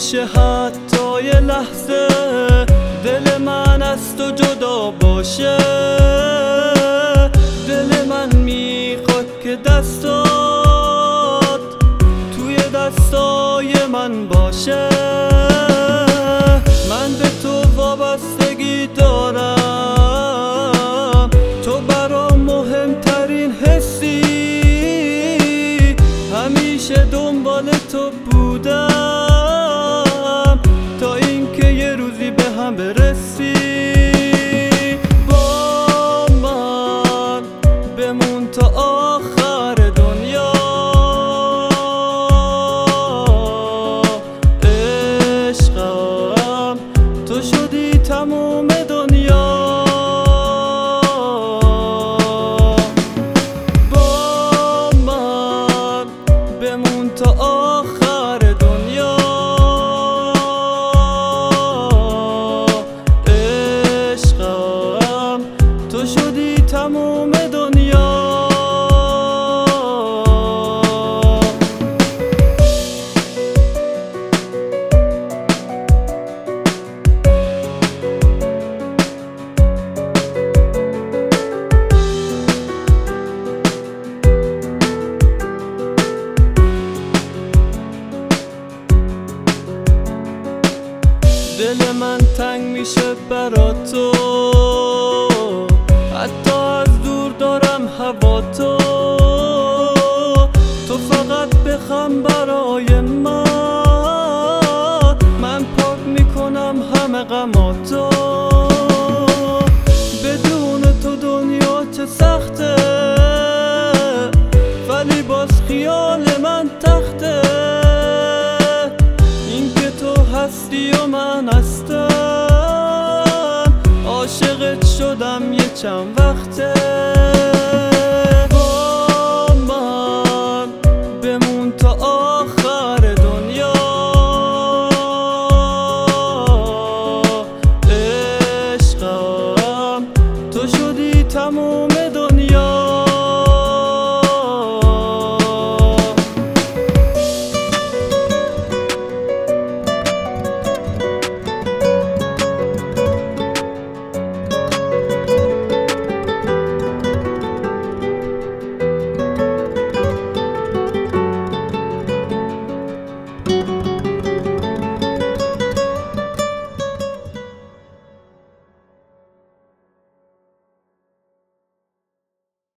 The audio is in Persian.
نمیشه حتی یه لحظه دل من از تو جدا باشه. دل من میخواد که دستات توی دستای من باشه. من به تو وابستگی دارم، تو برام مهمترین حسی، همیشه دنبال تو بودم تا اینکه یه روزی به هم برسی. با من بمون تا آخر دنیا، عشقم تو شدی تموم دنیا. با من بمون تا آخر دنیا، عشقم تو شدی تموم دنیا. دل من تنگ میشه برا تو، حتی از دور دارم هوا تو. تو فقط بخوام برای من پاک میکنم همه غماتو. بدون تو دنیا چه سخته، ولی باز خیال من تخته. اینکه تو هستی و من هستم، عاشقت شدم یه چند وقته.